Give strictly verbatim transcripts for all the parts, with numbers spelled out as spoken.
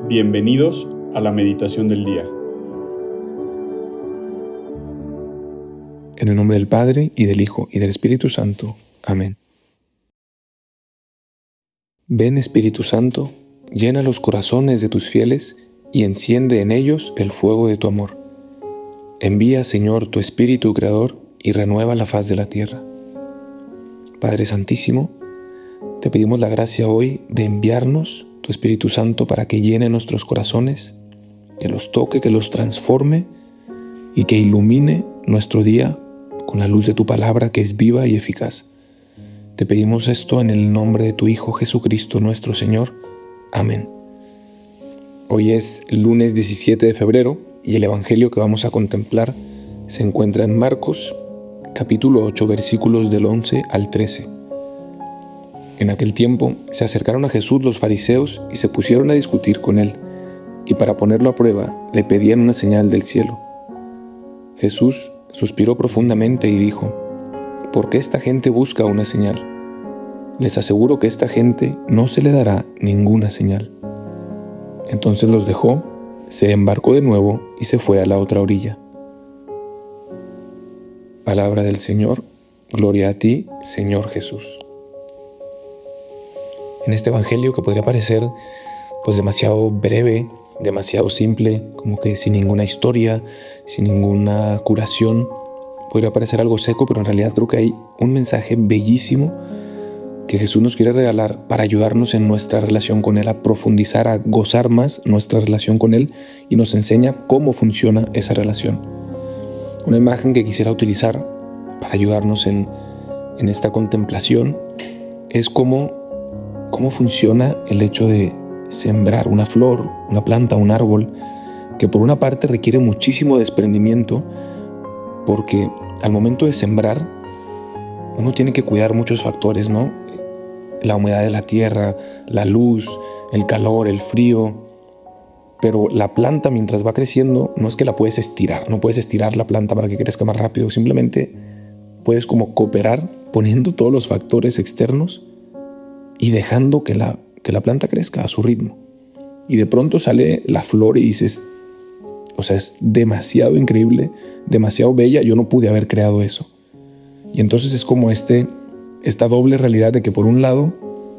Bienvenidos a la meditación del día. En el nombre del Padre, y del Hijo, y del Espíritu Santo. Amén. Ven, Espíritu Santo, llena los corazones de tus fieles y enciende en ellos el fuego de tu amor. Envía, Señor, tu Espíritu Creador y renueva la faz de la tierra. Padre Santísimo, te pedimos la gracia hoy de enviarnos tu Espíritu Santo para que llene nuestros corazones, que los toque, que los transforme y que ilumine nuestro día con la luz de tu palabra que es viva y eficaz. Te pedimos esto en el nombre de tu Hijo Jesucristo nuestro Señor. Amén. Hoy es lunes diecisiete de febrero y el Evangelio que vamos a contemplar se encuentra en Marcos, capítulo ocho, versículos del once al trece. En aquel tiempo se acercaron a Jesús los fariseos y se pusieron a discutir con él, y para ponerlo a prueba le pedían una señal del cielo. Jesús suspiró profundamente y dijo: ¿Por qué esta gente busca una señal? Les aseguro que a esta gente no se le dará ninguna señal. Entonces los dejó, se embarcó de nuevo y se fue a la otra orilla. Palabra del Señor, gloria a ti, Señor Jesús. En este evangelio, que podría parecer pues demasiado breve, demasiado simple, como que sin ninguna historia, sin ninguna curación, podría parecer algo seco, pero en realidad creo que hay un mensaje bellísimo que Jesús nos quiere regalar para ayudarnos en nuestra relación con Él, a profundizar, a gozar más nuestra relación con Él, y nos enseña cómo funciona esa relación. Una imagen que quisiera utilizar para ayudarnos en, en esta contemplación es cómo cómo funciona el hecho de sembrar una flor, una planta, un árbol, que por una parte requiere muchísimo desprendimiento, porque al momento de sembrar uno tiene que cuidar muchos factores, ¿no? La humedad de la tierra, la luz, el calor, el frío. Pero la planta, mientras va creciendo, no es que la puedes estirar, no puedes estirar la planta para que crezca más rápido, simplemente puedes como cooperar poniendo todos los factores externos y dejando que la, que la planta crezca a su ritmo. Y de pronto sale la flor y dices, o sea, es demasiado increíble, demasiado bella, yo no pude haber creado eso. Y entonces es como este, esta doble realidad de que por un lado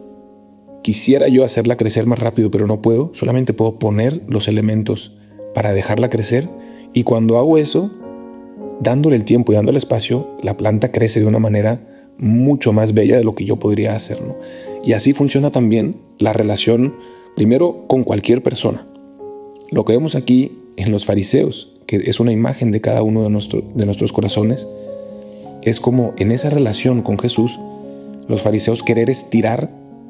quisiera yo hacerla crecer más rápido, pero no puedo, solamente puedo poner los elementos para dejarla crecer, y cuando hago eso, dándole el tiempo y dándole espacio, la planta crece de una manera mucho más bella de lo que yo podría hacer, ¿no? Y así funciona también la relación, primero, con cualquier persona. Lo que vemos aquí en los fariseos, que es una imagen de cada uno de, nuestro, de nuestros corazones, es como en esa relación con Jesús, los fariseos querer estirar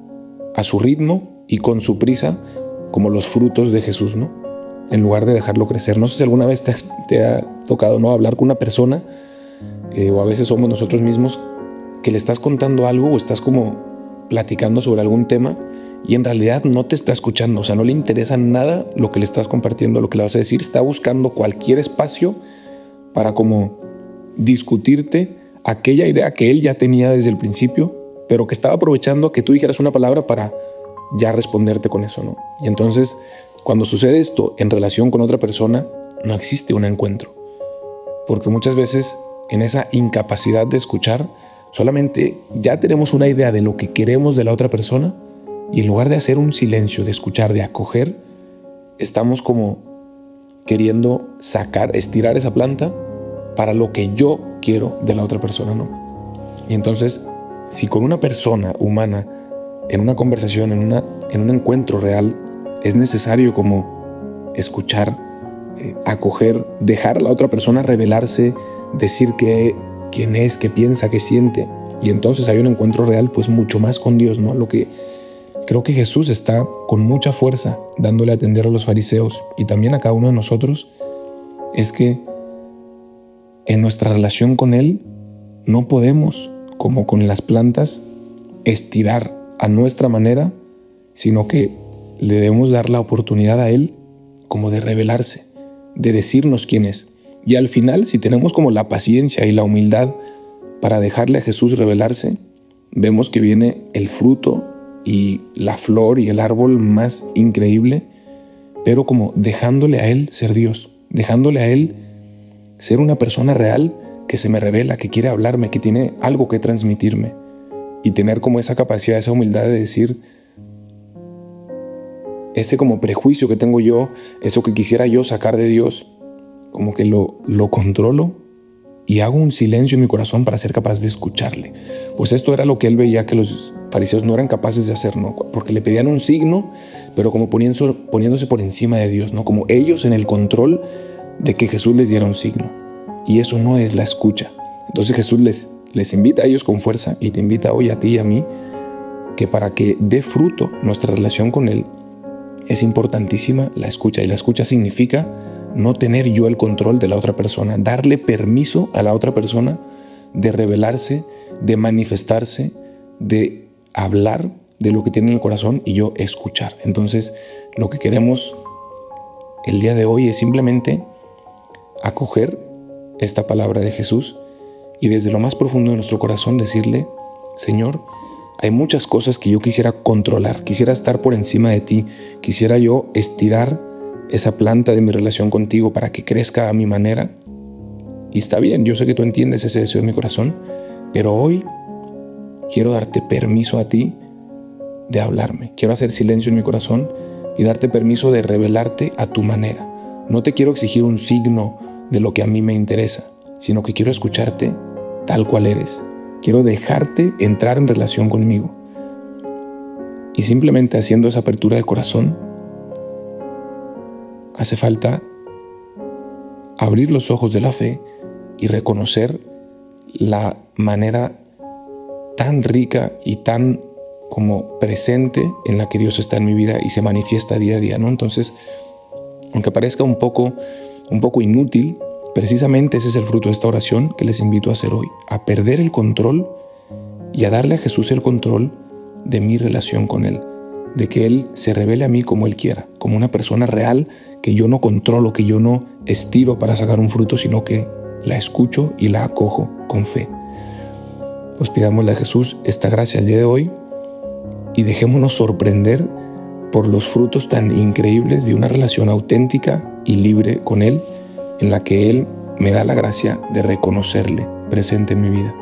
a su ritmo y con su prisa como los frutos de Jesús, ¿no? En lugar de dejarlo crecer. No sé si alguna vez te, has, te ha tocado, ¿no?, hablar con una persona, eh, o a veces somos nosotros mismos, que le estás contando algo o estás como platicando sobre algún tema y en realidad no te está escuchando, o sea, no le interesa nada lo que le estás compartiendo, lo que le vas a decir, está buscando cualquier espacio para como discutirte aquella idea que él ya tenía desde el principio, pero que estaba aprovechando a que tú dijeras una palabra para ya responderte con eso, ¿no? Y entonces, cuando sucede esto en relación con otra persona, no existe un encuentro, porque muchas veces en esa incapacidad de escuchar, solamente ya tenemos una idea de lo que queremos de la otra persona, y en lugar de hacer un silencio, de escuchar, de acoger, estamos como queriendo sacar, estirar esa planta para lo que yo quiero de la otra persona, ¿no? Y entonces, si con una persona humana, en una conversación, en, una, en un encuentro real, es necesario como escuchar, eh, acoger, dejar a la otra persona revelarse, decir que quién es, qué piensa, qué siente, y entonces hay un encuentro real, pues mucho más con Dios, ¿no? Lo que creo que Jesús está con mucha fuerza dándole a entender a los fariseos y también a cada uno de nosotros, es que en nuestra relación con Él no podemos, como con las plantas, estirar a nuestra manera, sino que le debemos dar la oportunidad a Él como de revelarse, de decirnos quién es. Y al final, si tenemos como la paciencia y la humildad para dejarle a Jesús revelarse, vemos que viene el fruto y la flor y el árbol más increíble pero como dejándole a Él ser Dios, dejándole a Él ser una persona real que se me revela, que quiere hablarme, que tiene algo que transmitirme, y tener como esa capacidad, esa humildad de decir, ese como prejuicio que tengo yo, eso que quisiera yo sacar de Dios, como que lo, lo controlo y hago un silencio en mi corazón para ser capaz de escucharle. Pues esto era lo que él veía que los fariseos no eran capaces de hacer, ¿no? Porque le pedían un signo, pero como poniéndose, poniéndose por encima de Dios, ¿no? Como ellos en el control de que Jesús les diera un signo. Y eso no es la escucha. Entonces Jesús les, les invita a ellos con fuerza y te invita hoy a ti y a mí que para que dé fruto nuestra relación con Él es importantísima la escucha. Y la escucha significa no tener yo el control de la otra persona, darle permiso a la otra persona de revelarse, de manifestarse, de hablar de lo que tiene en el corazón y yo escuchar. Entonces, lo que queremos el día de hoy es simplemente acoger esta palabra de Jesús y desde lo más profundo de nuestro corazón decirle, Señor, hay muchas cosas que yo quisiera controlar, quisiera estar por encima de ti, quisiera yo estirar esa planta de mi relación contigo para que crezca a mi manera. Y está bien, yo sé que tú entiendes ese deseo de mi corazón, pero hoy quiero darte permiso a ti de hablarme. Quiero hacer silencio en mi corazón y darte permiso de revelarte a tu manera. No te quiero exigir un signo de lo que a mí me interesa, sino que quiero escucharte tal cual eres. Quiero dejarte entrar en relación conmigo. Y simplemente haciendo esa apertura de corazón, hace falta abrir los ojos de la fe y reconocer la manera tan rica y tan como presente en la que Dios está en mi vida y se manifiesta día a día, ¿no? Entonces, aunque parezca un poco, un poco inútil, precisamente ese es el fruto de esta oración que les invito a hacer hoy, a perder el control y a darle a Jesús el control de mi relación con Él, de que Él se revele a mí como Él quiera, como una persona real que yo no controlo, que yo no estiro para sacar un fruto, sino que la escucho y la acojo con fe. Pues pidámosle a Jesús esta gracia el día de hoy y dejémonos sorprender por los frutos tan increíbles de una relación auténtica y libre con Él, en la que Él me da la gracia de reconocerle presente en mi vida.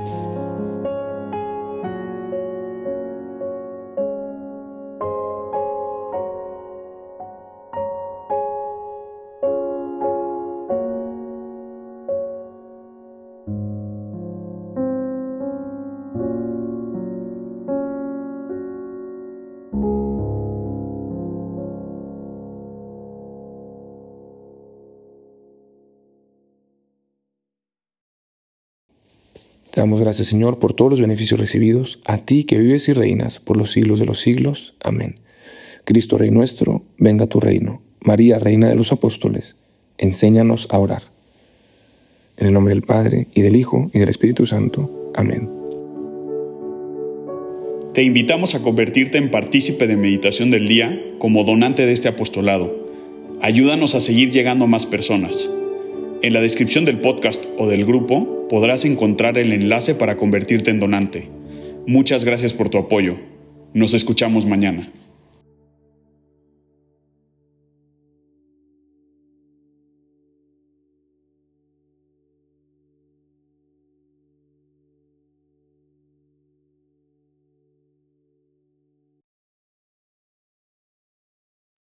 Te damos gracias, Señor, por todos los beneficios recibidos, a ti que vives y reinas por los siglos de los siglos. Amén. Cristo, Rey nuestro, venga a tu reino. María, Reina de los Apóstoles, enséñanos a orar. En el nombre del Padre, y del Hijo, y del Espíritu Santo. Amén. Te invitamos a convertirte en partícipe de Meditación del Día como donante de este apostolado. Ayúdanos a seguir llegando a más personas. En la descripción del podcast o del grupo podrás encontrar el enlace para convertirte en donante. Muchas gracias por tu apoyo. Nos escuchamos mañana.